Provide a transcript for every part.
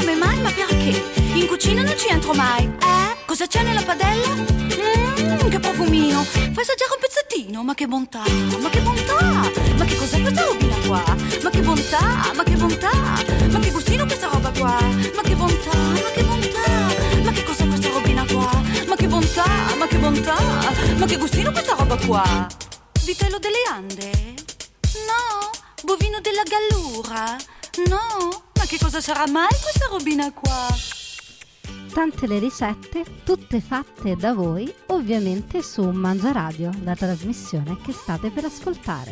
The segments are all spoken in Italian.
come mai, ma perché? In cucina non ci entro mai. Cosa c'è nella padella? Che profumino. Fai assaggiare un pezzettino. Ma che bontà, ma che bontà. Ma che cos'è questa robina qua? Ma che bontà, ma che bontà. Ma che gustino questa roba qua? Ma che bontà, ma che bontà. Ma che cos'è questa robina qua? Ma che bontà, ma che bontà. Ma che gustino questa roba qua? Vitello delle Ande? No. Bovino della Gallura? No. Ma che cosa sarà mai questa robina qua? Tante le ricette, tutte fatte da voi, ovviamente su Mangiaradio, la trasmissione che state per ascoltare.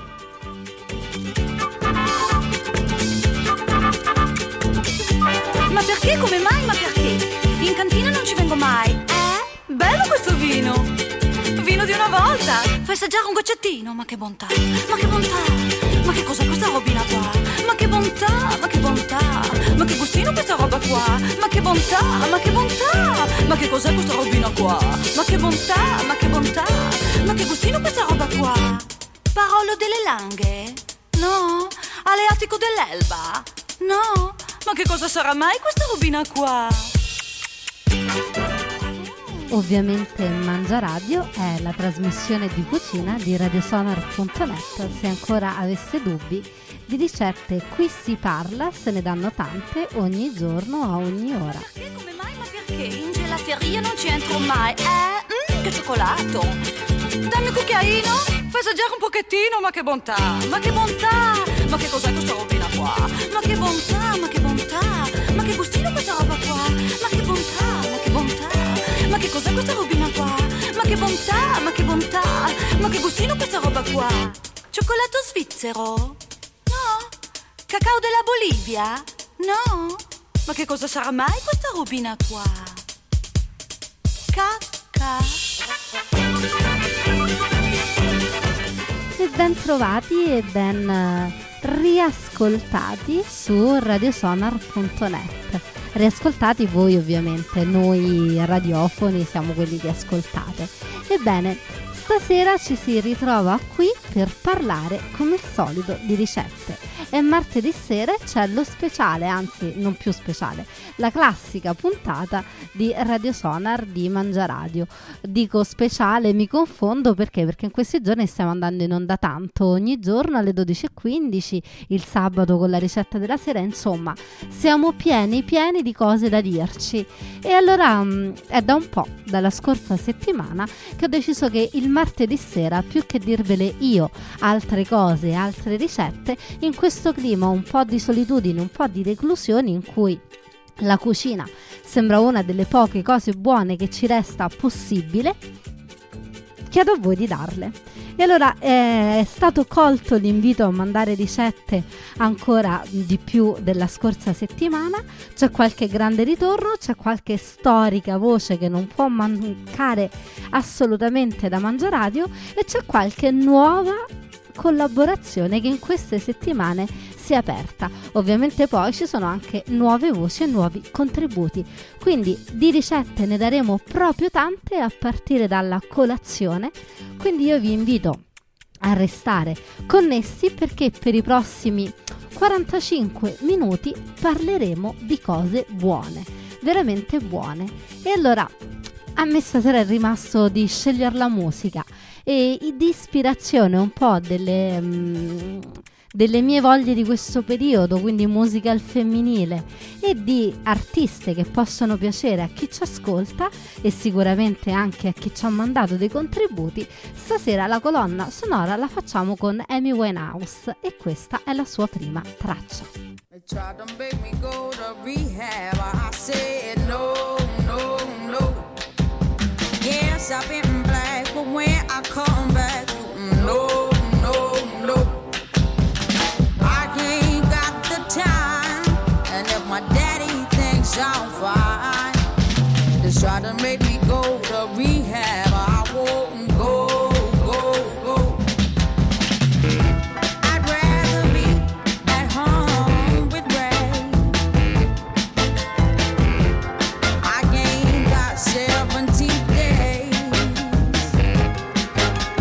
Ma perché? Come mai? Ma perché? In cantina non ci vengo mai. Bello questo vino! Vino di una volta! Fai assaggiare un goccettino! Ma che bontà! Ma che bontà! Ma che cos'è questa robina qua? Ma che bontà! Ma che bontà! Ma che gustino questa roba qua? Ma che bontà! Ma che bontà! Ma che cos'è questa robina qua? Ma che bontà! Ma che bontà! Ma che gustino questa roba qua? Parolo delle Langhe? No? Aleatico dell'Elba? No? Ma che cosa sarà mai questa robina qua? Ovviamente Mangiaradio è la trasmissione di cucina di radiosonar.net. Se ancora aveste dubbi di ricette, qui si parla, se ne danno tante ogni giorno a ogni ora. Perché? Come mai? Ma perché? In gelateria non ci entro mai. Che cioccolato! Dammi un cucchiaino, fai assaggiare un pochettino, ma che bontà! Ma che bontà! Ma che cos'è questa robina qua? Ma che bontà! Ma che bontà! Ma che gustino questa roba qua? Ma che bontà! Ma che bontà! Ma che cos'è questa robina qua? Ma che bontà, ma che bontà. Ma che gustino questa roba qua? Cioccolato svizzero? No. Cacao della Bolivia? No. Ma che cosa sarà mai questa robina qua? Cacca. E ben trovati e ben riascoltati su radiosonar.net. Riascoltati voi ovviamente, noi radiofoni siamo quelli che ascoltate. Ebbene, stasera ci si ritrova qui per parlare come al solito di ricette. E martedì sera c'è lo speciale, anzi non più speciale, la classica puntata di Radio Sonar di Mangiaradio. Dico speciale, mi confondo perché in questi giorni stiamo andando in onda tanto, ogni giorno alle 12:15, il sabato con la ricetta della sera, insomma siamo pieni di cose da dirci. E allora è da un po', dalla scorsa settimana, che ho deciso che il martedì sera, più che dirvele io altre cose, altre ricette, in questo clima un po' di solitudine, un po' di reclusione in cui la cucina sembra una delle poche cose buone che ci resta possibile, chiedo a voi di darle. E allora è stato colto l'invito a mandare ricette ancora di più della scorsa settimana. C'è qualche grande ritorno, c'è qualche storica voce che non può mancare assolutamente da Mangiaradio e c'è qualche nuova collaborazione che in queste settimane si è aperta. Ovviamente poi ci sono anche nuove voci e nuovi contributi, quindi di ricette ne daremo proprio tante a partire dalla colazione, quindi io vi invito a restare connessi perché per i prossimi 45 minuti parleremo di cose buone, veramente buone. E allora a me stasera è rimasto di scegliere la musica e di ispirazione un po' delle mie voglie di questo periodo, quindi musica al femminile e di artiste che possono piacere a chi ci ascolta e sicuramente anche a chi ci ha mandato dei contributi. Stasera la colonna sonora la facciamo con Amy Winehouse e questa è la sua prima traccia. Yes, I've been black, but when I come back, no, no, no. I ain't got the time, and if my daddy thinks I'm fine, just try to make me go to rehab. I won't go, go, go. I'd rather be at home with Ray. I ain't got 17 days.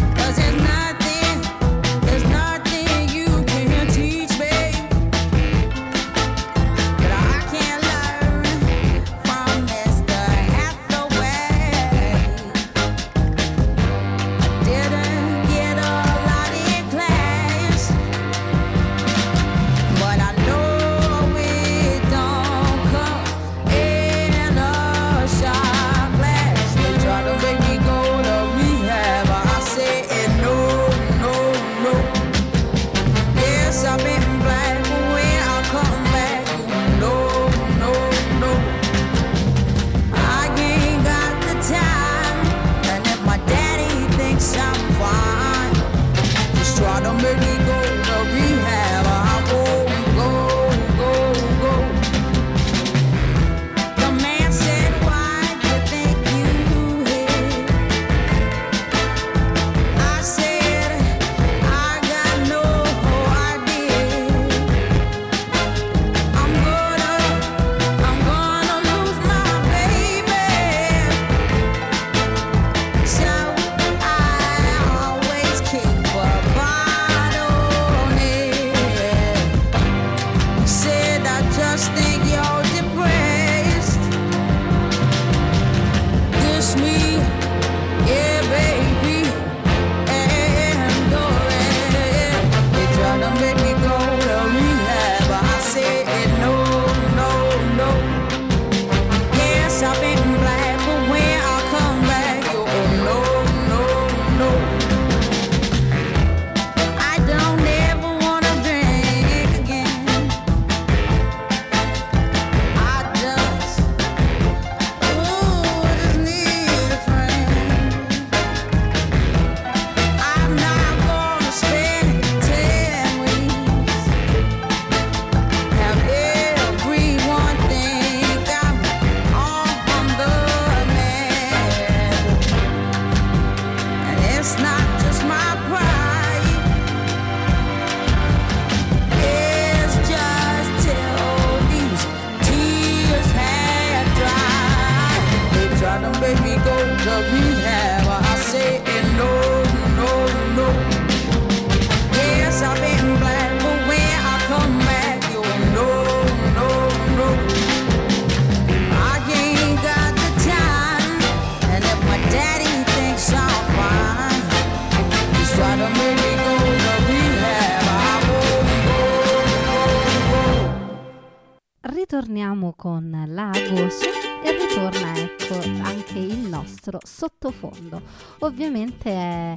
ritorniamo con la voce e ritorna anche il nostro sottofondo. Ovviamente è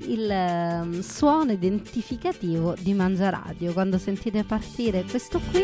il suono identificativo di Mangiaradio. Quando sentite partire questo qui,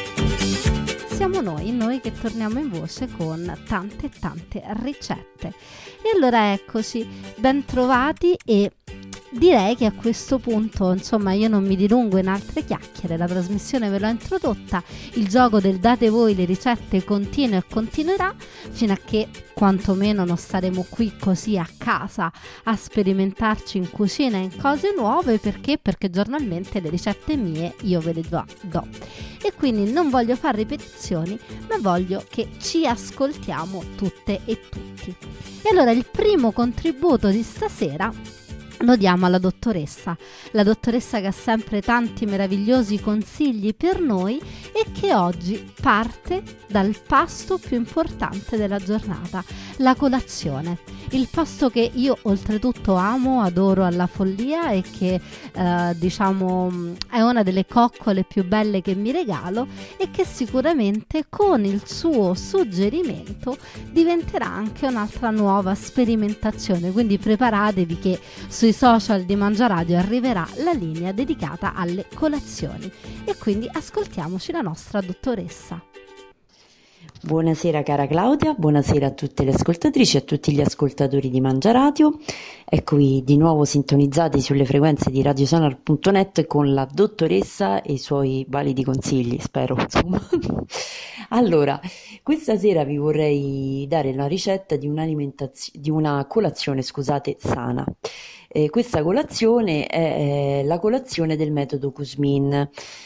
siamo noi che torniamo in voce con tante ricette. E allora eccoci, ben trovati, e direi che a questo punto, insomma, io non mi dilungo in altre chiacchiere, la trasmissione ve l'ho introdotta, il gioco del date voi le ricette continua e continuerà fino a che quantomeno non staremo qui così a casa a sperimentarci in cucina in cose nuove. Perché giornalmente le ricette mie io ve le do, e quindi non voglio fare ripetizioni, ma voglio che ci ascoltiamo tutte e tutti. E allora il primo contributo di stasera lo diamo alla dottoressa, la dottoressa che ha sempre tanti meravigliosi consigli per noi e che oggi parte dal pasto più importante della giornata, la colazione. Il pasto che io oltretutto amo, adoro alla follia e che diciamo è una delle coccole più belle che mi regalo, e che sicuramente con il suo suggerimento diventerà anche un'altra nuova sperimentazione. Quindi preparatevi che sui social di Mangiaradio arriverà la linea dedicata alle colazioni, e quindi ascoltiamoci la nostra dottoressa. Buonasera cara Claudia, buonasera a tutte le ascoltatrici e a tutti gli ascoltatori di Mangiaradio. Eccovi di nuovo sintonizzati sulle frequenze di radiosonar.net con la dottoressa e i suoi validi consigli, spero, insomma. Allora, questa sera vi vorrei dare la ricetta di una colazione, sana. Questa colazione è la colazione del metodo Kuzmin,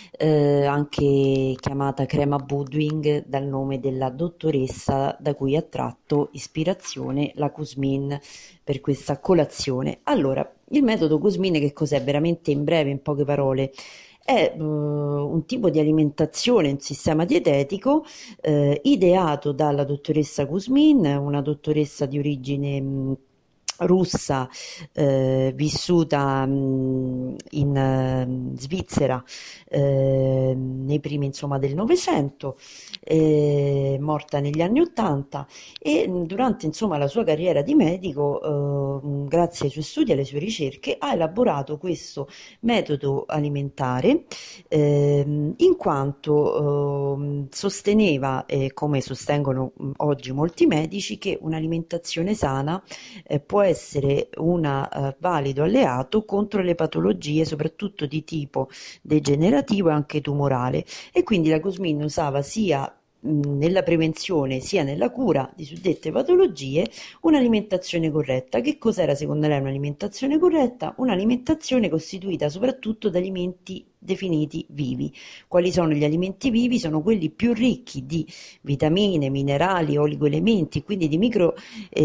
anche chiamata crema Budwig dal nome della dottoressa da cui ha tratto ispirazione la Kuzmin per questa colazione. Allora, il metodo Kuzmin che cos'è? Veramente in breve, in poche parole, è un tipo di alimentazione, un sistema dietetico ideato dalla dottoressa Kuzmin, una dottoressa di origine russa, vissuta in Svizzera nei primi del Novecento, morta negli anni '80, e durante la sua carriera di medico, grazie ai suoi studi e alle sue ricerche, ha elaborato questo metodo alimentare in quanto sosteneva, come sostengono oggi molti medici, che un'alimentazione sana può essere un valido alleato contro le patologie, soprattutto di tipo degenerativo e anche tumorale, e quindi la Kuzmin usava sia nella prevenzione sia nella cura di suddette patologie un'alimentazione corretta. Che cos'era secondo lei un'alimentazione corretta? Un'alimentazione costituita soprattutto da alimenti definiti vivi. Quali sono gli alimenti vivi? Sono quelli più ricchi di vitamine, minerali, oligoelementi, quindi di micro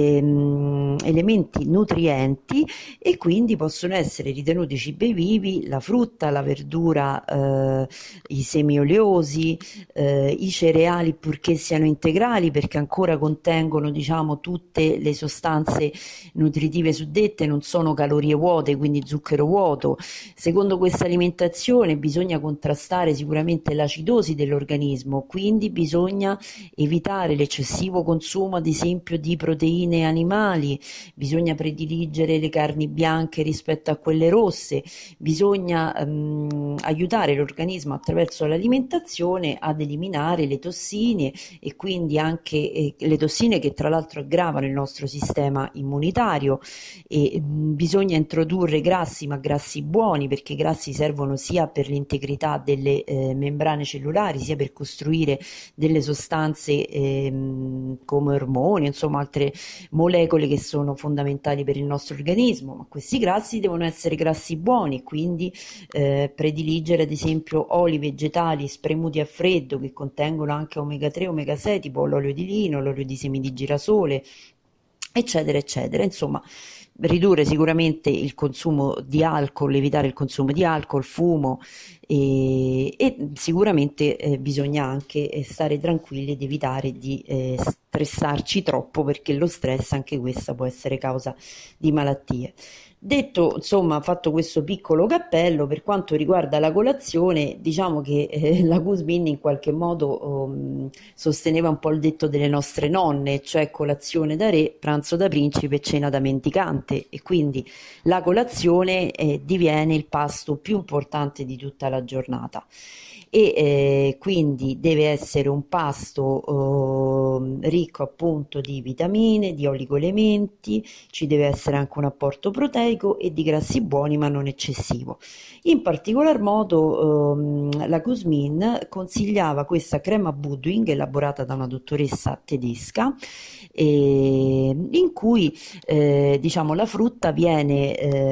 elementi nutrienti, e quindi possono essere ritenuti cibi vivi la frutta, la verdura, i semi oleosi, i cereali, purché siano integrali, perché ancora contengono tutte le sostanze nutritive suddette, non sono calorie vuote, quindi zucchero vuoto. Secondo questa alimentazione bisogna contrastare sicuramente l'acidosi dell'organismo, quindi bisogna evitare l'eccessivo consumo ad esempio di proteine animali, bisogna prediligere le carni bianche rispetto a quelle rosse, bisogna aiutare l'organismo attraverso l'alimentazione ad eliminare le tossine, e quindi anche le tossine che tra l'altro aggravano il nostro sistema immunitario, e bisogna introdurre grassi, ma grassi buoni, perché i grassi servono sia per l'integrità delle membrane cellulari, sia per costruire delle sostanze come ormoni, altre molecole che sono fondamentali per il nostro organismo. Ma questi grassi devono essere grassi buoni, quindi prediligere ad esempio oli vegetali spremuti a freddo che contengono anche omega 3 e omega 6, tipo l'olio di lino, l'olio di semi di girasole, eccetera eccetera. Ridurre sicuramente il consumo di alcol, evitare il consumo di alcol, fumo, e sicuramente bisogna anche stare tranquilli ed evitare di stressarci troppo, perché lo stress, anche questa, può essere causa di malattie. Detto, insomma, fatto questo piccolo cappello, per quanto riguarda la colazione, diciamo che la Guzmin in qualche modo sosteneva un po' il detto delle nostre nonne, cioè colazione da re, pranzo da principe e cena da mendicante, e quindi la colazione diviene il pasto più importante di tutta la giornata. E quindi deve essere un pasto ricco appunto di vitamine, di oligoelementi, ci deve essere anche un apporto proteico e di grassi buoni ma non eccessivo. In particolar modo la Guzmin consigliava questa crema Budwig elaborata da una dottoressa tedesca, in cui diciamo la frutta viene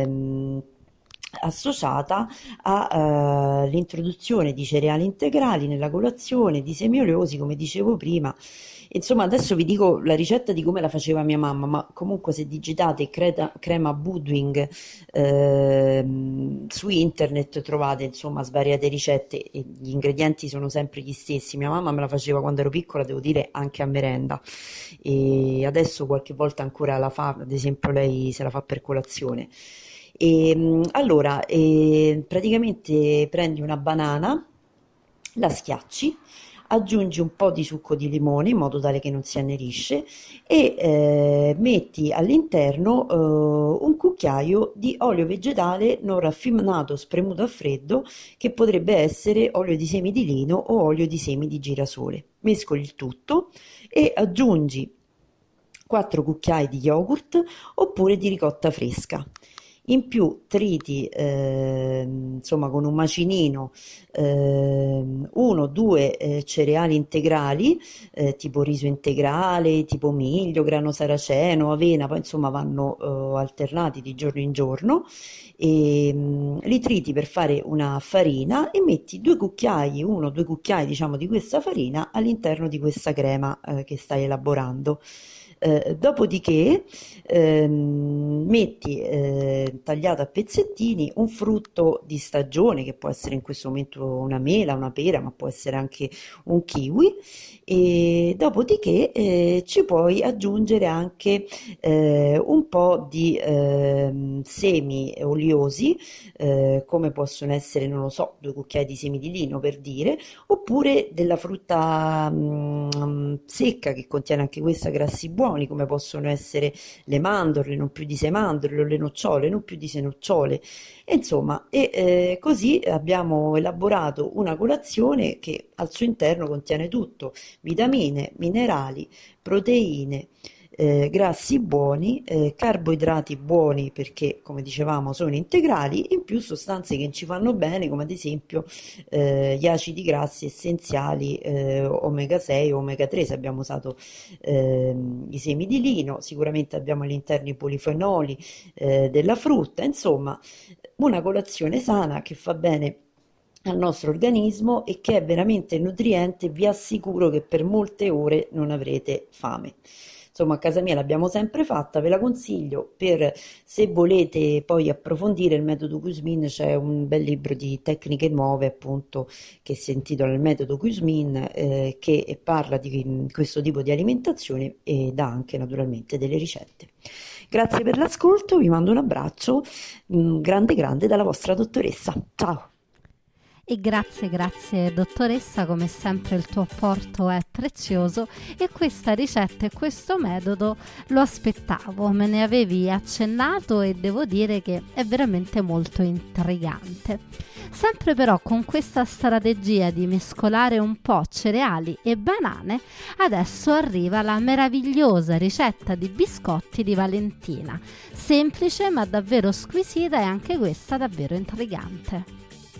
associata all'introduzione di cereali integrali nella colazione, di semi oleosi, come dicevo prima. Insomma, adesso vi dico la ricetta di come la faceva mia mamma, ma comunque se digitate crema Budwig su internet trovate insomma svariate ricette e gli ingredienti sono sempre gli stessi. Mia mamma me la faceva quando ero piccola, devo dire, anche a merenda, e adesso qualche volta ancora la fa, ad esempio lei se la fa per colazione. Allora, praticamente prendi una banana, la schiacci, aggiungi un po' di succo di limone in modo tale che non si annerisce e metti all'interno un cucchiaio di olio vegetale non raffinato spremuto a freddo, che potrebbe essere olio di semi di lino o olio di semi di girasole. Mescoli il tutto e aggiungi 4 cucchiai di yogurt oppure di ricotta fresca. In più triti insomma con un macinino 1-2 cereali integrali, tipo riso integrale, tipo miglio, grano saraceno, avena, poi insomma vanno alternati di giorno in giorno, e li triti per fare una farina e metti 2 cucchiai, 1-2 cucchiai diciamo di questa farina all'interno di questa crema che stai elaborando. Dopodiché metti tagliato a pezzettini un frutto di stagione, che può essere in questo momento una mela, una pera, ma può essere anche un kiwi, e dopodiché ci puoi aggiungere anche un po' di semi oliosi, come possono essere, non lo so, 2 cucchiai di semi di lino per dire, oppure della frutta secca, che contiene anche questa grassi buoni, come possono essere le mandorle, non più di 6 mandorle, o le nocciole, non più di 6 nocciole. E insomma, così abbiamo elaborato una colazione che al suo interno contiene tutto: vitamine, minerali, proteine, grassi buoni, carboidrati buoni perché, come dicevamo, sono integrali, in più sostanze che ci fanno bene, come ad esempio gli acidi grassi essenziali, omega 6 o omega 3 se abbiamo usato i semi di lino. Sicuramente abbiamo all'interno i polifenoli della frutta. Insomma, una colazione sana che fa bene al nostro organismo e che è veramente nutriente. Vi assicuro che per molte ore non avrete fame. Insomma, a casa mia l'abbiamo sempre fatta, ve la consiglio. Per se volete poi approfondire il metodo Guzmin, c'è un bel libro di tecniche nuove, appunto, che si intitola Il metodo Guzmin, che parla di questo tipo di alimentazione e dà anche naturalmente delle ricette. Grazie per l'ascolto, vi mando un abbraccio grande grande dalla vostra dottoressa. Ciao! E grazie dottoressa, come sempre il tuo apporto è prezioso e questa ricetta e questo metodo lo aspettavo, me ne avevi accennato e devo dire che è veramente molto intrigante. Sempre però con questa strategia di mescolare un po' cereali e banane, adesso arriva la meravigliosa ricetta di biscotti di Valentina, semplice ma davvero squisita e anche questa davvero intrigante.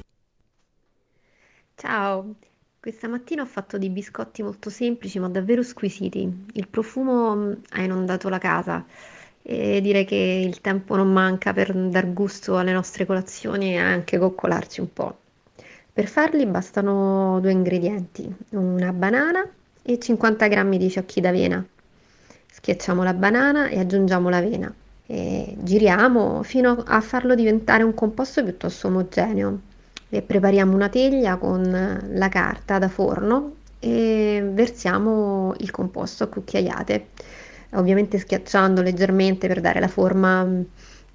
Ciao, questa mattina ho fatto dei biscotti molto semplici ma davvero squisiti. Il profumo ha inondato la casa e direi che il tempo non manca per dar gusto alle nostre colazioni e anche coccolarci un po'. Per farli bastano 2 ingredienti, una banana e 50 grammi di fiocchi d'avena. Schiacciamo la banana e aggiungiamo l'avena e giriamo fino a farlo diventare un composto piuttosto omogeneo. E prepariamo una teglia con la carta da forno e versiamo il composto a cucchiaiate, ovviamente schiacciando leggermente per dare la forma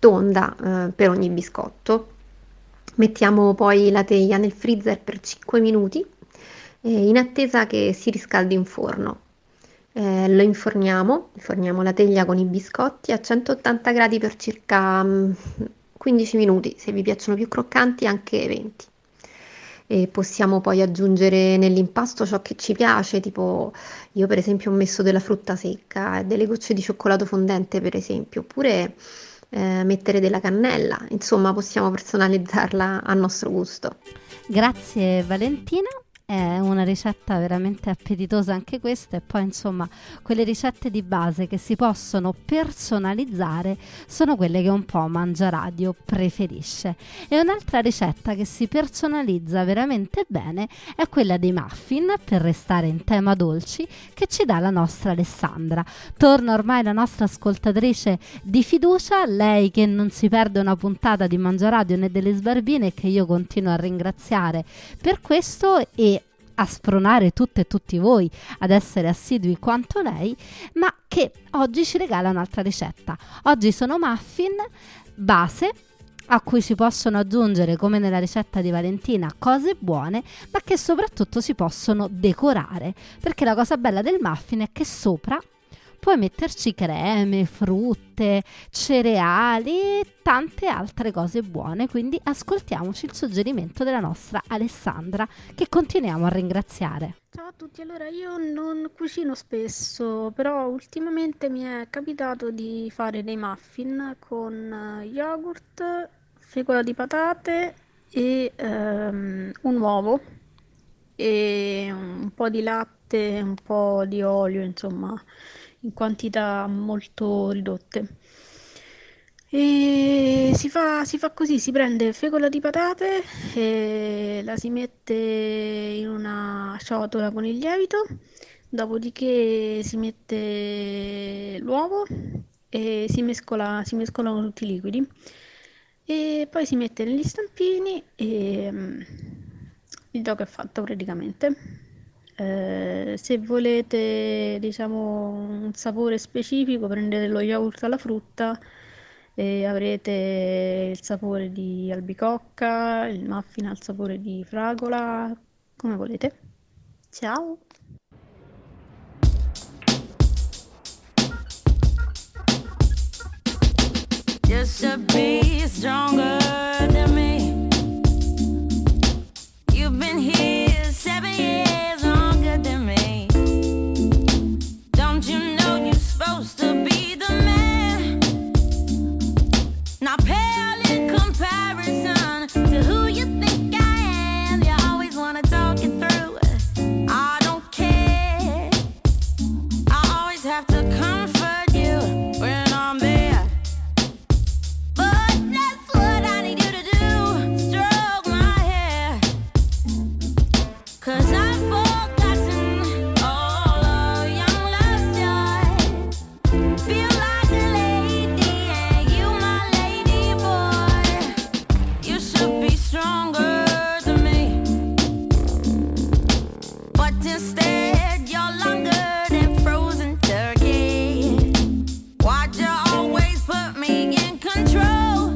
tonda per ogni biscotto. Mettiamo poi la teglia nel freezer per 5 minuti in attesa che si riscaldi in forno. Lo inforniamo la teglia con i biscotti a 180 gradi per circa 15 minuti, se vi piacciono più croccanti anche 20. E possiamo poi aggiungere nell'impasto ciò che ci piace, tipo io per esempio ho messo della frutta secca e delle gocce di cioccolato fondente per esempio, oppure mettere della cannella, insomma possiamo personalizzarla a nostro gusto. Grazie Valentina. È una ricetta veramente appetitosa anche questa, e poi insomma quelle ricette di base che si possono personalizzare sono quelle che un po' Mangiaradio preferisce. E un'altra ricetta che si personalizza veramente bene è quella dei muffin, per restare in tema dolci, che ci dà la nostra Alessandra. Torna ormai la nostra ascoltatrice di fiducia, lei che non si perde una puntata di Mangiaradio né delle Sbarbine, e che io continuo a ringraziare per questo e a spronare tutte e tutti voi ad essere assidui quanto lei, ma che oggi ci regala un'altra ricetta. Oggi sono muffin base a cui si possono aggiungere, come nella ricetta di Valentina, cose buone, ma che soprattutto si possono decorare, perché la cosa bella del muffin è che sopra puoi metterci creme, frutte, cereali e tante altre cose buone. Quindi ascoltiamoci il suggerimento della nostra Alessandra, che continuiamo a ringraziare. Ciao a tutti, allora io non cucino spesso, però ultimamente mi è capitato di fare dei muffin con yogurt, fecola di patate e un uovo e un po' di latte, un po' di olio, insomma, in quantità molto ridotte. E si fa così: si prende fecola di patate e la si mette in una ciotola con il lievito, dopodiché si mette l'uovo e si mescolano tutti i liquidi e poi si mette negli stampini e il gioco è fatto praticamente. Se volete, diciamo, un sapore specifico, prendete lo yogurt alla frutta e avrete il sapore di albicocca, il muffin al sapore di fragola, come volete. Ciao! Just to be stronger than me. You've been here 7 years longer than me. Don't you know you're supposed to be the man? Not pale in comparison to who you think I am. You always wanna talk it through. I don't care. I always have to comfort you when I'm there. But that's what I need you to do. Stroke my hair. 'Cause I've forgotten all of young love joy. Feel like a lady and you my lady boy. You should be stronger than me. But instead you're longer than frozen turkey. Why'd you always put me in control?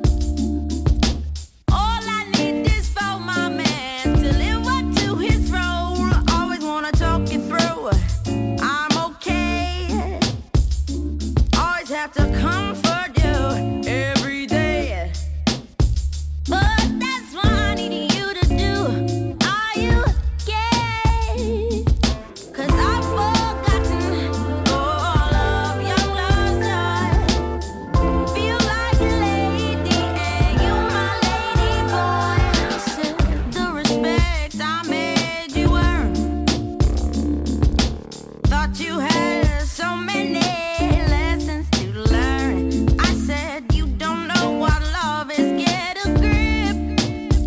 All I need is for my man to live up to his role. Always wanna talk it through. I'm okay. Always have to comfort you every day. But that's what I need you to do. Are you gay? 'Cause I've forgotten all of young love's joy. Feel like a lady and you my lady boy. Said the respect I made you earn. Thought you had so many lessons to learn. I said you don't know what love is. Get a grip.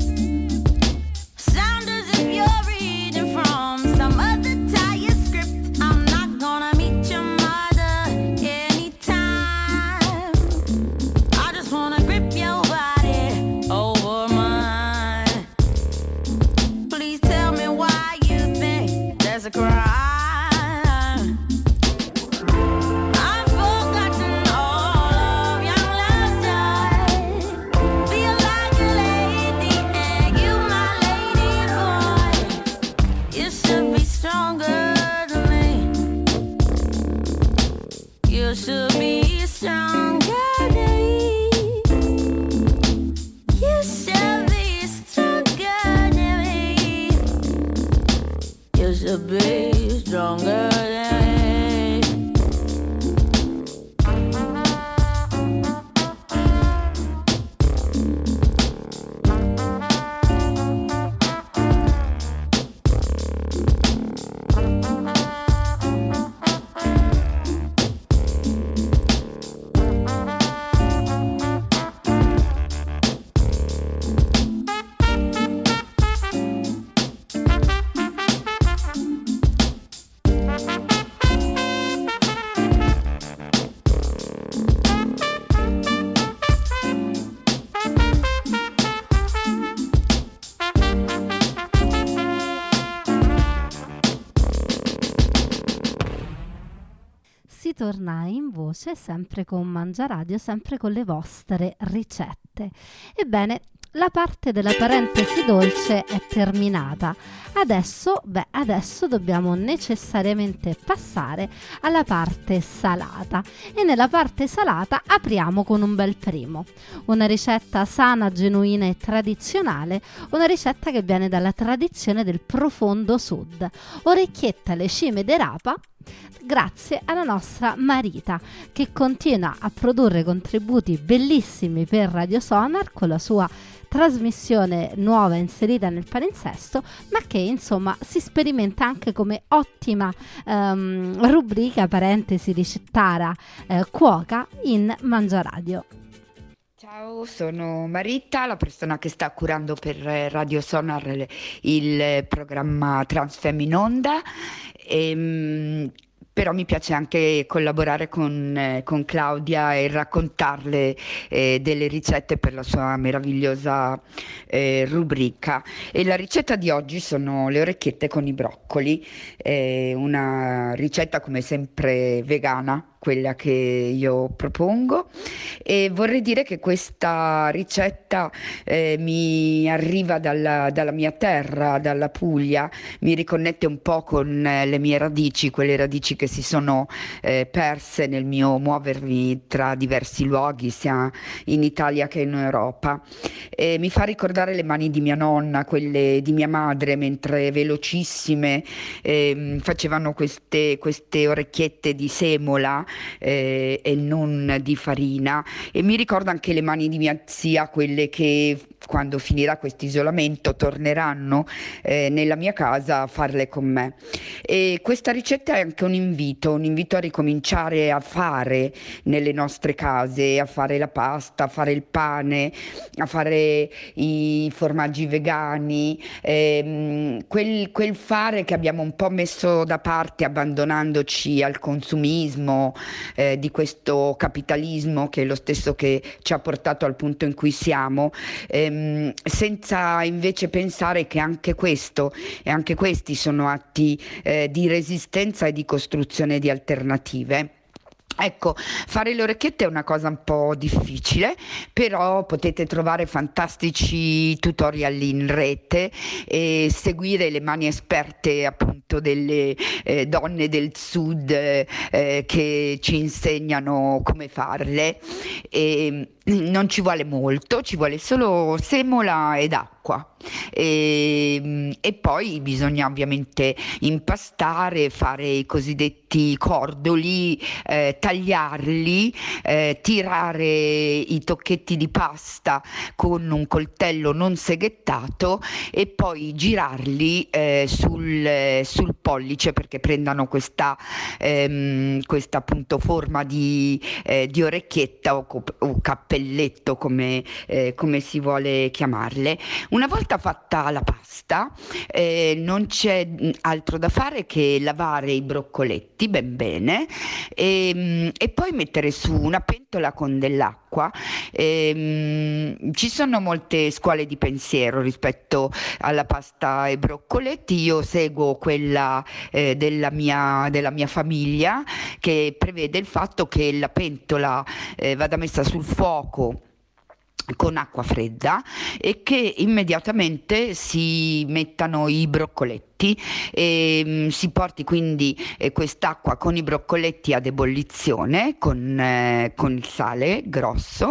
Sound as if you're reading from some other tired script. I'm not gonna meet your mother anytime. I just wanna grip your body over mine. Please tell me why you think there's a crime. I've forgotten all of young love's joy. You should be stronger than me. You should be stronger than me. You should be stronger than me. You should be stronger than me. Si torna in voce sempre con Mangiaradio, sempre con le vostre ricette. Ebbene, la parte della parentesi dolce è terminata. Adesso dobbiamo necessariamente passare alla parte salata. E nella parte salata apriamo con un bel primo. Una ricetta sana, genuina e tradizionale, una ricetta che viene dalla tradizione del profondo sud. Orecchietta alle cime d'Erapa, grazie alla nostra Marita, che continua a produrre contributi bellissimi per Radio Sonar con la sua trasmissione nuova inserita nel palinsesto, ma che insomma si sperimenta anche come ottima rubrica, parentesi ricettara, cuoca in Mangiaradio. Ciao, sono Marita, la persona che sta curando per Radio Sonar il programma Transfeminonda. Però mi piace anche collaborare con Claudia e raccontarle delle ricette per la sua meravigliosa rubrica. E la ricetta di oggi sono le orecchiette con i broccoli, una ricetta come sempre vegana, quella che io propongo, e vorrei dire che questa ricetta mi arriva dalla mia terra, dalla Puglia, mi riconnette un po' con le mie radici, quelle radici che si sono perse nel mio muovermi tra diversi luoghi, sia in Italia che in Europa. Mi fa ricordare le mani di mia nonna, quelle di mia madre, mentre velocissime facevano queste orecchiette di semola e non di farina, e mi ricorda anche le mani di mia zia, quelle che quando finirà questo isolamento torneranno nella mia casa a farle con me. E questa ricetta è anche un invito a ricominciare a fare nelle nostre case, a fare la pasta, a fare il pane, a fare i formaggi vegani, quel fare che abbiamo un po' messo da parte abbandonandoci al consumismo di questo capitalismo che è lo stesso che ci ha portato al punto in cui siamo, senza invece pensare che anche questo e anche questi sono atti di resistenza e di costruzione di alternative. Ecco, fare le orecchiette è una cosa un po' difficile, però potete trovare fantastici tutorial in rete e seguire le mani esperte appunto delle donne del sud che ci insegnano come farle. E non ci vuole molto, ci vuole solo semola ed acqua. E poi bisogna ovviamente impastare, fare i cosiddetti cordoli, tagliarli, tirare i tocchetti di pasta con un coltello non seghettato e poi girarli sul pollice perché prendano questa appunto forma di orecchietta o cappelletto come si vuole chiamarle. Una volta fatta la pasta non c'è altro da fare che lavare i broccoletti ben bene e poi mettere su una pentola con dell'acqua. Ci sono molte scuole di pensiero rispetto alla pasta ai broccoletti. Io seguo quella della mia famiglia, che prevede il fatto che la pentola vada messa sul fuoco con acqua fredda e che immediatamente si mettano i broccoletti. broccoletti, e si porti quindi quest'acqua con i broccoletti ad ebollizione con il sale grosso,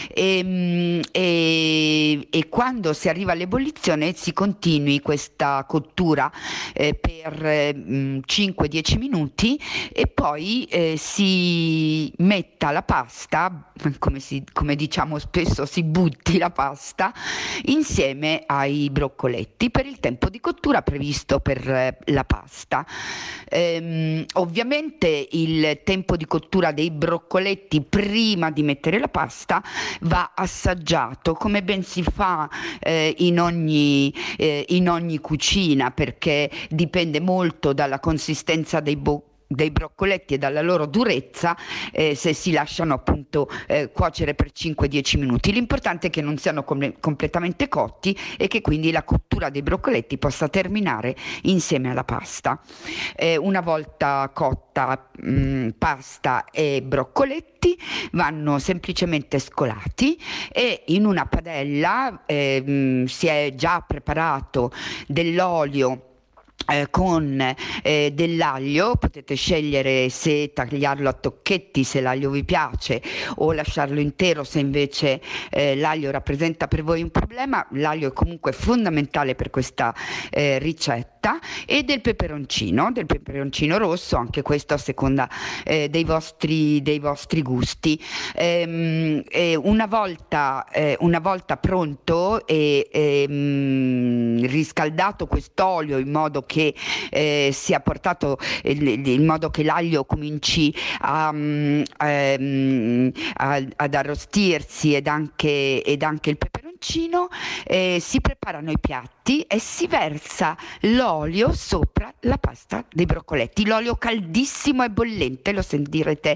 e quando si arriva all'ebollizione si continui questa cottura per 5-10 minuti, e poi si metta la pasta, come diciamo spesso, si butti la pasta insieme ai broccoletti per il tempo di cottura previsto per la pasta. Ovviamente il tempo di cottura dei broccoletti prima di mettere la pasta va assaggiato, come ben si fa in ogni cucina, perché dipende molto dalla consistenza dei broccoletti e dalla loro durezza, se si lasciano appunto cuocere per 5-10 minuti. L'importante è che non siano completamente cotti e che quindi la cottura dei broccoletti possa terminare insieme alla pasta. Una volta cotta pasta e broccoletti vanno semplicemente scolati, e in una padella si è già preparato dell'olio con dell'aglio. Potete scegliere se tagliarlo a tocchetti, se l'aglio vi piace, o lasciarlo intero se invece l'aglio rappresenta per voi un problema. L'aglio è comunque fondamentale per questa ricetta, e del peperoncino rosso, anche questo a seconda dei vostri gusti. Una volta pronto e riscaldato quest'olio in modo che sia portato, in modo che l'aglio cominci ad arrostirsi, ed anche il peperoncino, si preparano i piatti e si versa l'olio sopra la pasta dei broccoletti. L'olio caldissimo e bollente, lo sentirete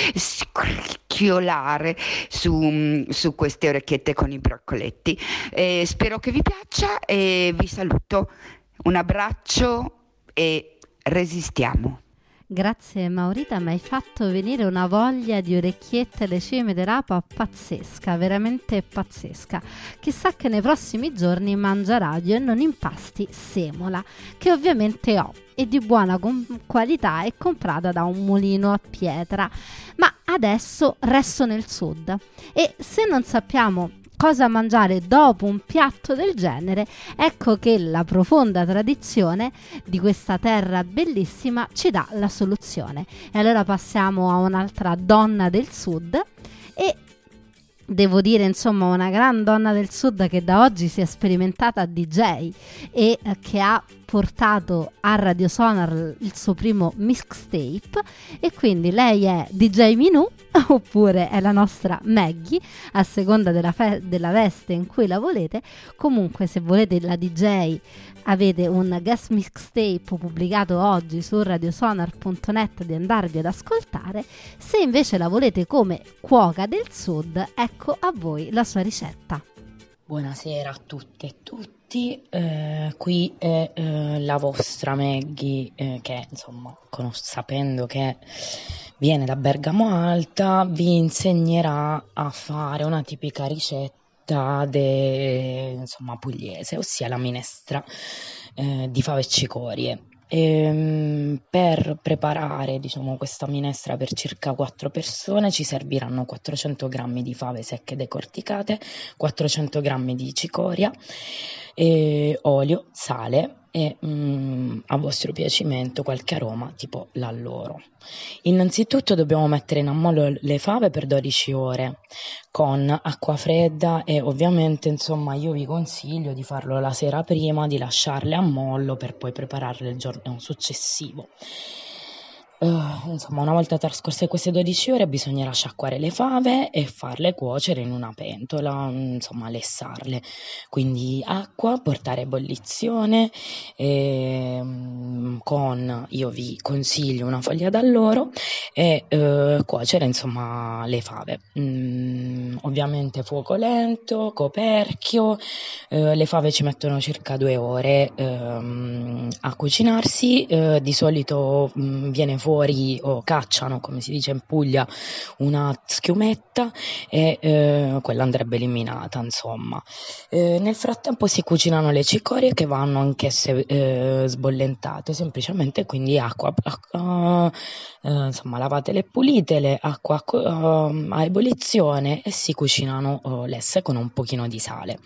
scricchiolare su queste orecchiette con i broccoletti. Spero che vi piaccia e vi saluto. Un abbraccio e resistiamo. Grazie Maurita, mi hai fatto venire una voglia di orecchiette alle cime di rapa pazzesca, veramente pazzesca. Chissà che nei prossimi giorni Mangia Radio e non impasti semola, che ovviamente ho, e di buona qualità, è comprata da un mulino a pietra. Ma adesso resto nel sud, e se non sappiamo cosa mangiare dopo un piatto del genere, ecco che la profonda tradizione di questa terra bellissima ci dà la soluzione. E allora passiamo a un'altra donna del sud, e devo dire insomma una gran donna del sud che da oggi si è sperimentata DJ e che ha portato a Radio Sonar il suo primo mixtape, e quindi lei è DJ Minù oppure è la nostra Maggie, a seconda della veste in cui la volete. Comunque, se volete la DJ, avete un guest mixtape pubblicato oggi su radiosonar.net di andarvi ad ascoltare. Se invece la volete come cuoca del sud, ecco a voi la sua ricetta. Buonasera a tutte e tutti, qui è la vostra Maggie, che insomma, sapendo che viene da Bergamo Alta, vi insegnerà a fare una tipica ricetta insomma pugliese, ossia la minestra di fave e cicorie. Per preparare, diciamo, questa minestra per circa 4 persone ci serviranno 400 g di fave secche decorticate, 400 g di cicoria, olio, sale e a vostro piacimento qualche aroma tipo l'alloro. Innanzitutto dobbiamo mettere in ammollo le fave per 12 ore con acqua fredda, e ovviamente insomma io vi consiglio di farlo la sera prima, di lasciarle a mollo per poi prepararle il giorno successivo. Insomma, una volta trascorse queste 12 ore bisognerà sciacquare le fave e farle cuocere in una pentola, insomma lessarle, quindi acqua, portare a ebollizione, io vi consiglio una foglia d'alloro e cuocere insomma le fave. Ovviamente fuoco lento, coperchio, le fave ci mettono circa 2 ore a cucinarsi, di solito viene fuori o cacciano, come si dice in Puglia, una schiumetta e quella andrebbe eliminata insomma. Nel frattempo si cucinano le cicorie che vanno anch'esse sbollentate, semplicemente quindi acqua insomma lavatele e pulitele, acqua a ebollizione e si cucinano lesse con un pochino di sale.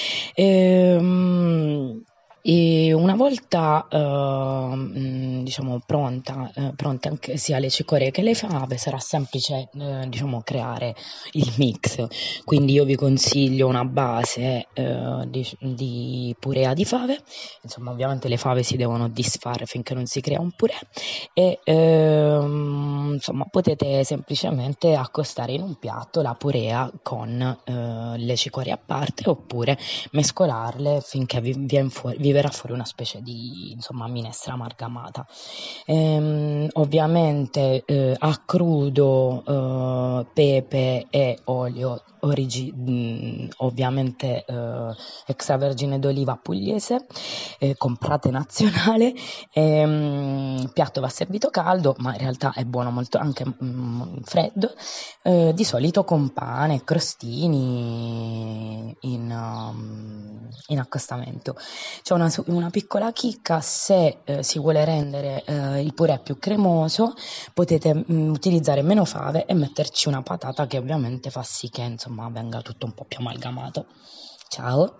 E una volta diciamo pronte anche sia le cicorie che le fave, sarà semplice diciamo creare il mix. Quindi io vi consiglio una base di purea di fave, insomma ovviamente le fave si devono disfare finché non si crea un purè e insomma potete semplicemente accostare in un piatto la purea con le cicorie a parte, oppure mescolarle finché vi verrà fuori una specie di insomma minestra amalgamata. Ovviamente a crudo pepe e olio ovviamente extravergine d'oliva pugliese, comprate nazionale. Il piatto va servito caldo, ma in realtà è buono molto anche freddo, di solito con pane, crostini in accostamento. C'è una piccola chicca: se si vuole rendere il purè più cremoso, potete utilizzare meno fave e metterci una patata, che ovviamente fa sì che insomma venga tutto un po' più amalgamato. Ciao!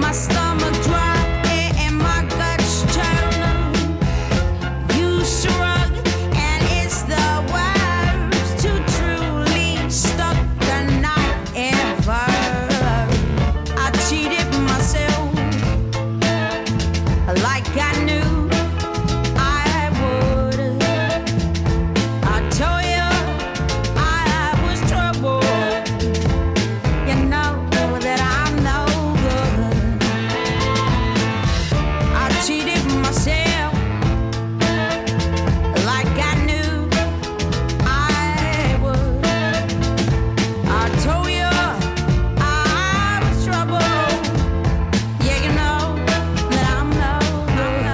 my stomach drop and my guts turn. You shrug, and it's the worst to truly stuck the knife ever. I cheated myself like I knew I would. I told you I was trouble. You know that I'm no good. I cheated myself like I knew I would. I told you I was trouble. Yeah, you know that I'm no good.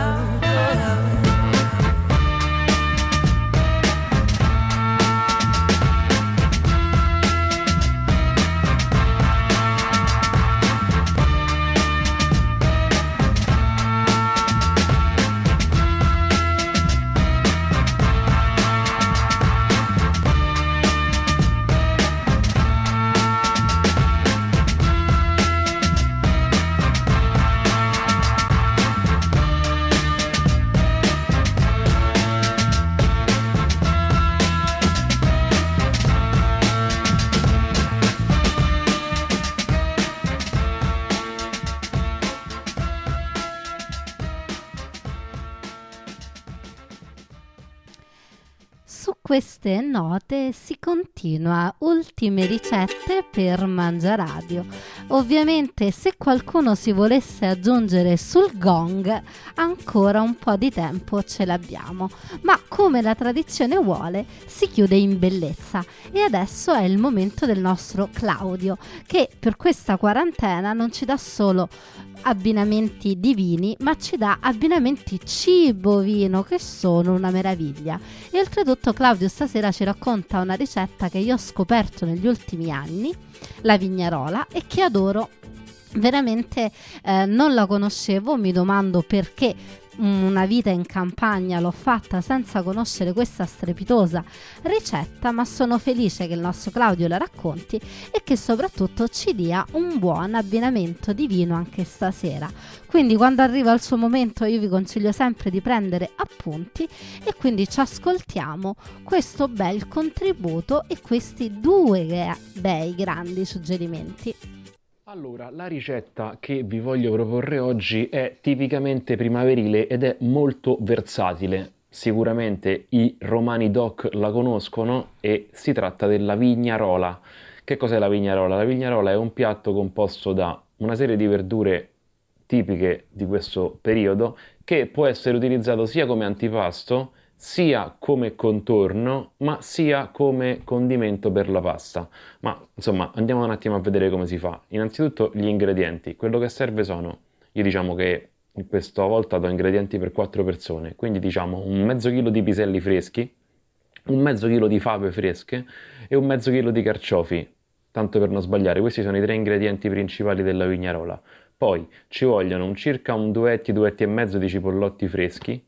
Su queste note si continua, ultime ricette per Mangiaradio. Ovviamente se qualcuno si volesse aggiungere sul gong, ancora un po' di tempo ce l'abbiamo, ma come la tradizione vuole si chiude in bellezza e adesso è il momento del nostro Claudio, che per questa quarantena non ci dà solo abbinamenti divini, ma ci dà abbinamenti cibo-vino che sono una meraviglia. E oltretutto Claudio stasera ci racconta una ricetta che io ho scoperto negli ultimi anni, la vignarola, e che adoro. Veramente non la conoscevo, mi domando perché una vita in campagna l'ho fatta senza conoscere questa strepitosa ricetta, ma sono felice che il nostro Claudio la racconti e che soprattutto ci dia un buon abbinamento di vino anche stasera. Quindi quando arriva il suo momento io vi consiglio sempre di prendere appunti e quindi ci ascoltiamo questo bel contributo e questi due bei grandi suggerimenti. Allora, la ricetta che vi voglio proporre oggi è tipicamente primaverile ed è molto versatile. Sicuramente i romani doc la conoscono e si tratta della vignarola. Che cos'è la vignarola? La vignarola è un piatto composto da una serie di verdure tipiche di questo periodo che può essere utilizzato sia come antipasto, sia come contorno, ma sia come condimento per la pasta. Ma insomma, andiamo un attimo a vedere come si fa. Innanzitutto gli ingredienti. Quello che serve sono, io diciamo che in questa volta do ingredienti per 4 persone, quindi diciamo un mezzo chilo di piselli freschi, un mezzo chilo di fave fresche e un mezzo chilo di carciofi, tanto per non sbagliare. Questi sono i 3 ingredienti principali della vignarola. Poi ci vogliono circa un duetti e mezzo di cipollotti freschi,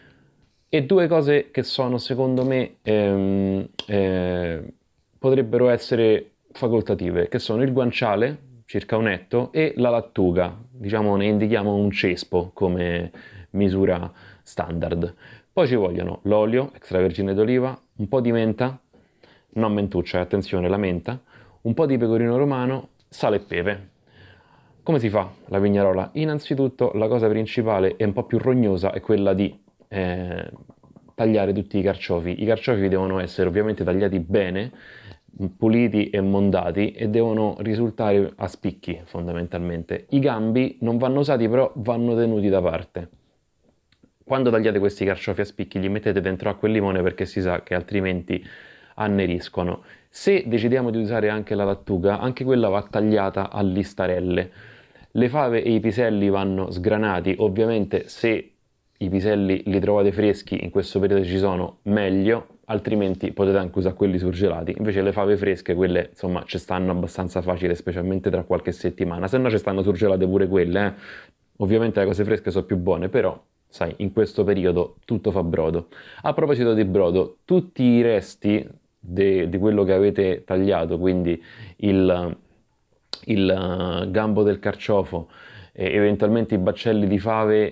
e 2 cose che sono secondo me potrebbero essere facoltative, che sono il guanciale, circa un etto, e la lattuga, diciamo ne indichiamo un cespo come misura standard. Poi ci vogliono l'olio extravergine d'oliva, un po' di menta, non mentuccia, attenzione, la menta, un po' di pecorino romano, sale e pepe. Come si fa la vignarola? Innanzitutto la cosa principale e un po' più rognosa è quella di tagliare tutti i carciofi. I carciofi devono essere ovviamente tagliati bene, puliti e mondati, e devono risultare a spicchi fondamentalmente. I gambi non vanno usati, però vanno tenuti da parte. Quando tagliate questi carciofi a spicchi li mettete dentro acqua e limone, perché si sa che altrimenti anneriscono. Se decidiamo di usare anche la lattuga, anche quella va tagliata a listarelle. Le fave e i piselli vanno sgranati, ovviamente se i piselli li trovate freschi, in questo periodo ci sono, meglio, altrimenti potete anche usare quelli surgelati. Invece le fave fresche, quelle insomma ci stanno abbastanza facile, specialmente tra qualche settimana, se no ci stanno surgelate pure quelle. Ovviamente le cose fresche sono più buone, però sai, in questo periodo tutto fa brodo. A proposito di brodo, tutti i resti di quello che avete tagliato, quindi il gambo del carciofo, eventualmente i baccelli di fave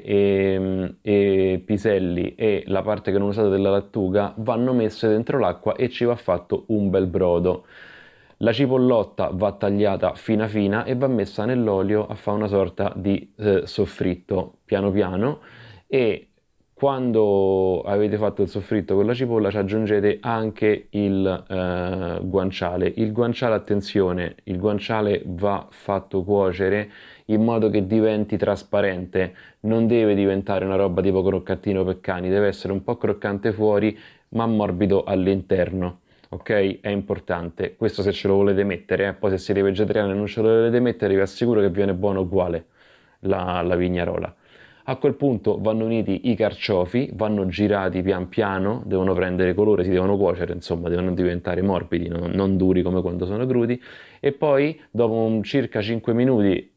e piselli e la parte che non usate della lattuga vanno messe dentro l'acqua e ci va fatto un bel brodo. La cipollotta va tagliata fina fina e va messa nell'olio a fare una sorta di soffritto piano piano, e quando avete fatto il soffritto con la cipolla ci aggiungete anche il guanciale. Il guanciale, attenzione, il guanciale va fatto cuocere in modo che diventi trasparente, non deve diventare una roba tipo croccantino per cani, deve essere un po' croccante fuori ma morbido all'interno. Ok? È importante. Questo se ce lo volete mettere, poi se siete vegetariani e non ce lo volete mettere, vi assicuro che viene buono uguale la vignarola. A quel punto vanno uniti i carciofi, vanno girati pian piano, devono prendere colore, si devono cuocere, insomma, devono diventare morbidi, non duri come quando sono crudi, e poi dopo circa 5 minuti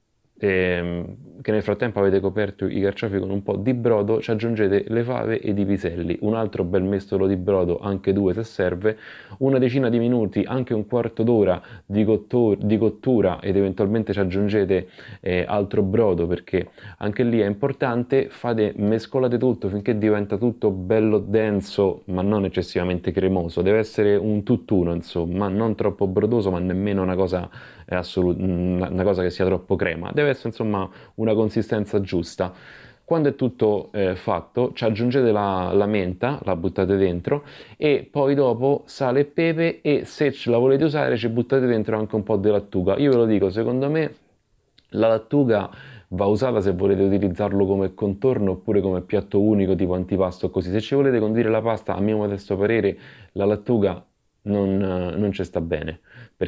che nel frattempo avete coperto i carciofi con un po' di brodo, ci aggiungete le fave ed i piselli, un altro bel mestolo di brodo, anche 2 se serve, una decina di minuti, anche un quarto d'ora di cottura, ed eventualmente ci aggiungete altro brodo, perché anche lì è importante. Mescolate tutto finché diventa tutto bello denso ma non eccessivamente cremoso, deve essere un tutt'uno, insomma, non troppo brodoso ma nemmeno una cosa che sia troppo crema, deve essere insomma una consistenza giusta. Quando è tutto fatto, ci aggiungete la menta, la buttate dentro, e poi dopo sale e pepe, e se ce la volete usare ci buttate dentro anche un po' di lattuga. Io ve lo dico, secondo me la lattuga va usata se volete utilizzarlo come contorno oppure come piatto unico tipo antipasto, così. Se ci volete condire la pasta, a mio modesto parere la lattuga non ci sta bene,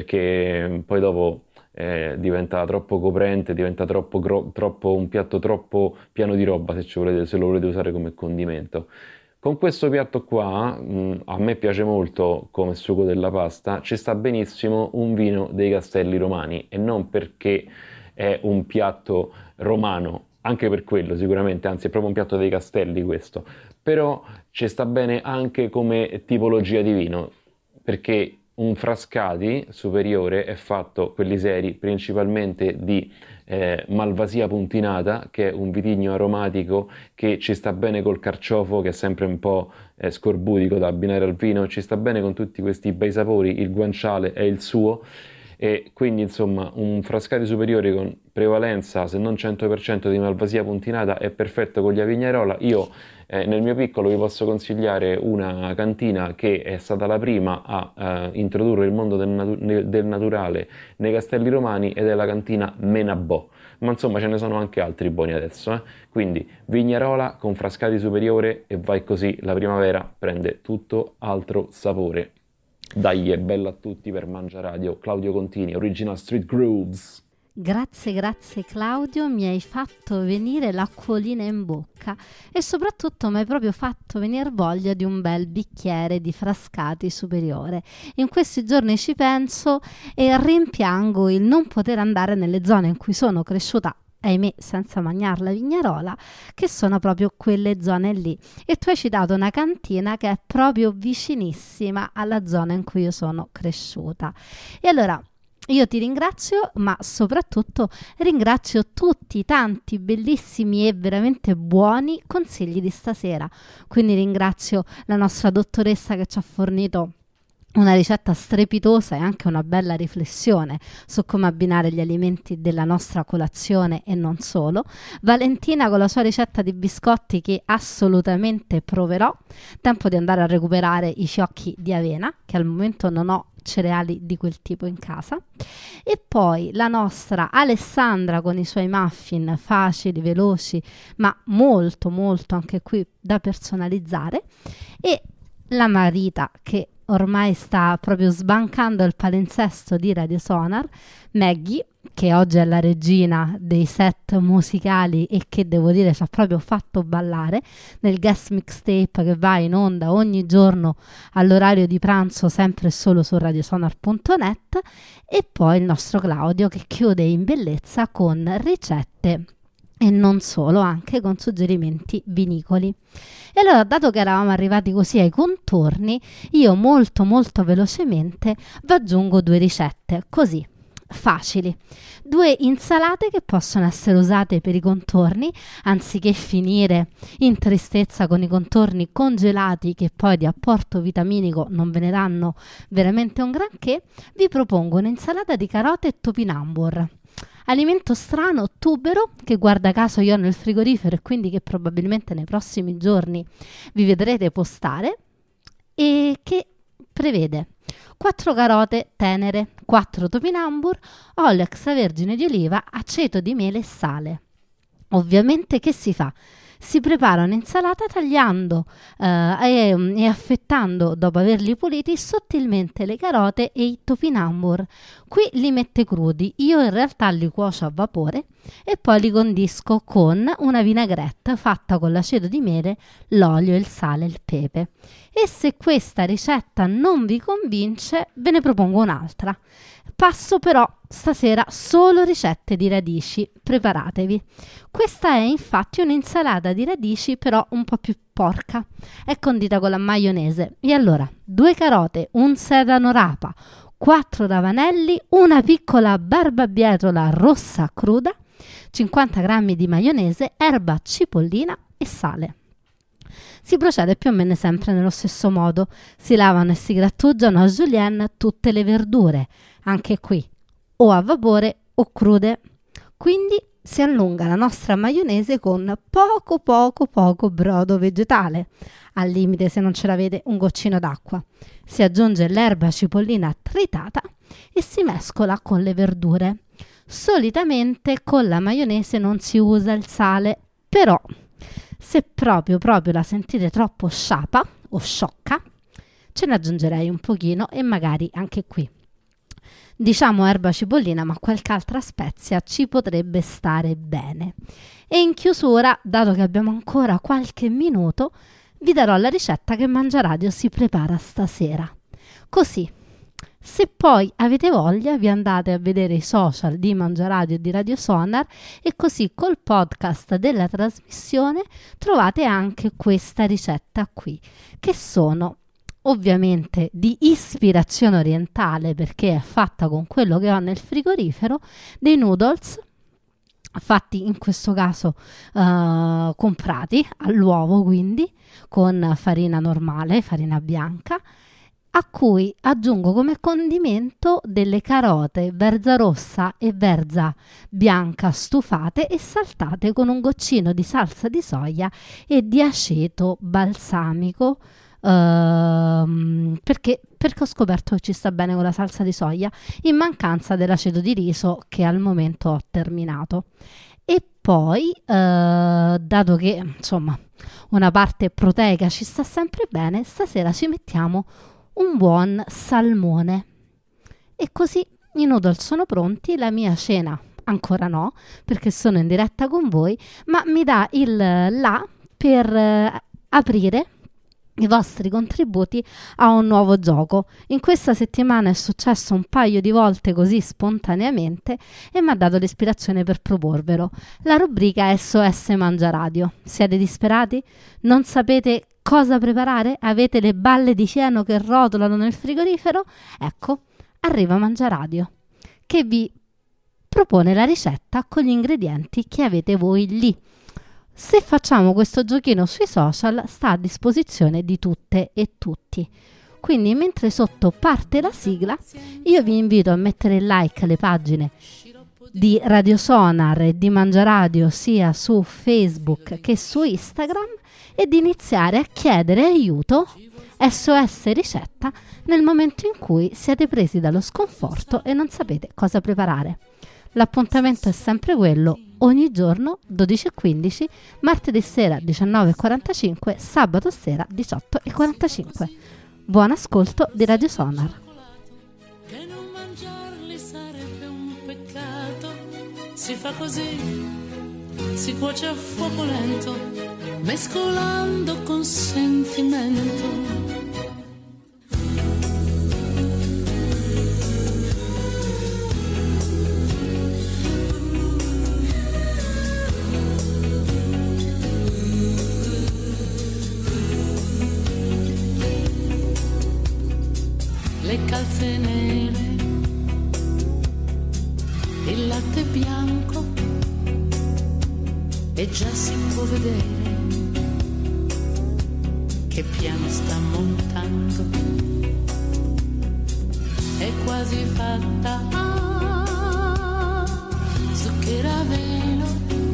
perché poi dopo diventa troppo coprente, diventa troppo un piatto troppo pieno di roba se lo volete usare come condimento. Con questo piatto qua, a me piace molto come sugo della pasta, ci sta benissimo un vino dei Castelli Romani, e non perché è un piatto romano, anche per quello sicuramente, anzi è proprio un piatto dei Castelli questo, però ci sta bene anche come tipologia di vino, perché un Frascati superiore è fatto, quelli seri, principalmente di Malvasia puntinata, che è un vitigno aromatico che ci sta bene col carciofo, che è sempre un po' scorbutico da abbinare al vino, ci sta bene con tutti questi bei sapori, il guanciale è il suo, e quindi insomma un Frascati superiore con prevalenza, se non 100% di Malvasia puntinata, è perfetto con gli Avignarola. Io nel mio piccolo vi posso consigliare una cantina che è stata la prima a introdurre il mondo del naturale nei Castelli Romani, ed è la cantina Menabò, ma insomma ce ne sono anche altri buoni adesso, Quindi Vignarola con Frascati superiore, e vai così, la primavera prende tutto altro sapore. Dai, è bella a tutti per Mangia Radio. Claudio Contini, Original Street Grooves. Grazie Claudio, mi hai fatto venire l'acquolina in bocca, e soprattutto mi hai proprio fatto venire voglia di un bel bicchiere di Frascati superiore. In questi giorni ci penso e rimpiango il non poter andare nelle zone in cui sono cresciuta, ahimè senza mangiar la vignarola, che sono proprio quelle zone lì. E tu hai citato una cantina che è proprio vicinissima alla zona in cui io sono cresciuta. E allora io ti ringrazio, ma soprattutto ringrazio tutti i tanti bellissimi e veramente buoni consigli di stasera. Quindi ringrazio la nostra dottoressa che ci ha fornito una ricetta strepitosa e anche una bella riflessione su come abbinare gli alimenti della nostra colazione e non solo. Valentina con la sua ricetta di biscotti che assolutamente proverò. Tempo di andare a recuperare i fiocchi di avena, che al momento non ho cereali di quel tipo in casa. E poi la nostra Alessandra con i suoi muffin facili, veloci, ma molto molto anche qui da personalizzare, e la Marita che ormai sta proprio sbancando il palinsesto di Radio Sonar, Maggie, che oggi è la regina dei set musicali e che devo dire ci ha proprio fatto ballare nel guest mixtape che va in onda ogni giorno all'orario di pranzo, sempre e solo su radiosonar.net, e poi il nostro Claudio che chiude in bellezza con ricette e non solo, anche con suggerimenti vinicoli. E allora, dato che eravamo arrivati così ai contorni, io molto molto velocemente vi aggiungo 2 ricette, così facili. 2 insalate che possono essere usate per i contorni, anziché finire in tristezza con i contorni congelati che poi di apporto vitaminico non ve ne danno veramente un granché. Vi propongo un'insalata di carote e topinambur. Alimento strano, tubero, che guarda caso io ho nel frigorifero e quindi che probabilmente nei prossimi giorni vi vedrete postare, e che prevede 4 carote tenere, 4 topinambur, olio extravergine di oliva, aceto di mele e sale. Ovviamente che si fa? Si prepara un'insalata tagliando e affettando, dopo averli puliti, sottilmente le carote e i topinambur. Qui li mette crudi, io in realtà li cuocio a vapore e poi li condisco con una vinaigrette fatta con l'aceto di mele, l'olio, il sale e il pepe. E se questa ricetta non vi convince, ve ne propongo un'altra. Passo però stasera solo ricette di radici, preparatevi. Questa è infatti un'insalata di radici però un po' più porca, è condita con la maionese. E allora 2 carote, un sedano rapa, 4 ravanelli, una piccola barbabietola rossa cruda, 50 g di maionese, erba cipollina e sale. Si procede più o meno sempre nello stesso modo, si lavano e si grattugiano a julienne tutte le verdure, anche qui o a vapore o crude. Quindi si allunga la nostra maionese con poco brodo vegetale, al limite, se non ce l'avete, un goccino d'acqua. Si aggiunge l'erba cipollina tritata e si mescola con le verdure. Solitamente con la maionese non si usa il sale, però se proprio la sentite troppo sciapa o sciocca, ce ne aggiungerei un pochino e magari anche qui, diciamo erba cipollina, ma qualche altra spezia ci potrebbe stare bene. E in chiusura, dato che abbiamo ancora qualche minuto, vi darò la ricetta che Mangiaradio si prepara stasera. Così, se poi avete voglia, vi andate a vedere i social di Mangiaradio e di Radio Sonar e così col podcast della trasmissione trovate anche questa ricetta qui, che sono ovviamente di ispirazione orientale perché è fatta con quello che ho nel frigorifero, dei noodles fatti in questo caso comprati all'uovo, quindi con farina normale, farina bianca, a cui aggiungo come condimento delle carote verza rossa e verza bianca stufate e saltate con un goccino di salsa di soia e di aceto balsamico, perché ho scoperto che ci sta bene con la salsa di soia in mancanza dell'aceto di riso che al momento ho terminato. E poi dato che insomma una parte proteica ci sta sempre bene, stasera ci mettiamo un buon salmone e così i noodle sono pronti. La mia cena ancora no, perché sono in diretta con voi, ma mi dà il là per aprire i vostri contributi a un nuovo gioco. In questa settimana è successo un paio di volte così spontaneamente e mi ha dato l'ispirazione per proporvelo. La rubrica SOS Mangiaradio. Siete disperati? Non sapete cosa preparare? Avete le balle di fieno che rotolano nel frigorifero? Ecco, arriva Mangiaradio, che vi propone la ricetta con gli ingredienti che avete voi lì. Se facciamo questo giochino sui social sta a disposizione di tutte e tutti. Quindi mentre sotto parte la sigla, io vi invito a mettere like alle pagine di Radio Sonar e di Mangiaradio sia su Facebook che su Instagram e di iniziare a chiedere aiuto SOS ricetta nel momento in cui siete presi dallo sconforto e non sapete cosa preparare. L'appuntamento è sempre quello, ogni giorno 12:15, martedì sera 19:45, sabato sera 18:45. Buon ascolto di Radio Sonar. Che non mangiarli sarebbe un peccato, si fa così, si cuoce a fuoco lento, mescolando con sentimento. Le calze nere e già si può vedere che piano sta montando, è quasi fatta, zucchero a velo,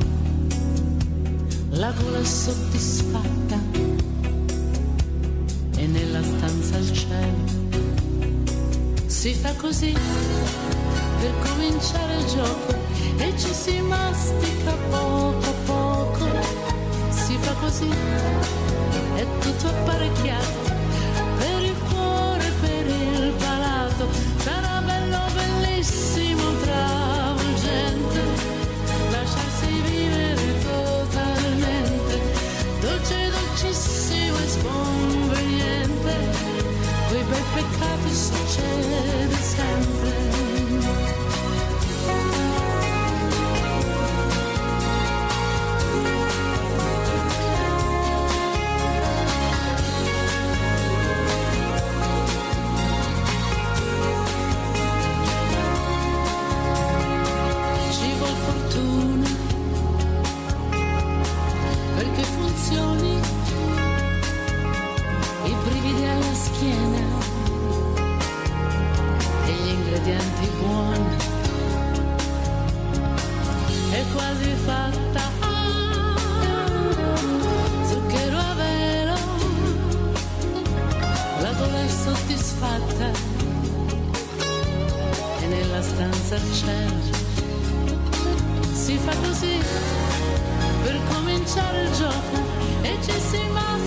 la gola è soddisfatta e nella stanza al cielo si fa così per cominciare il gioco e ci si mastica poco a poco, si fa così, è tutto apparecchiato per il cuore, per il palato, sarà bello, bellissimo, travolgente, lasciarsi vivere totalmente, dolce, dolcissimo e sconveniente, quei bei peccati succede sempre. Si fa così per cominciare il gioco e ci si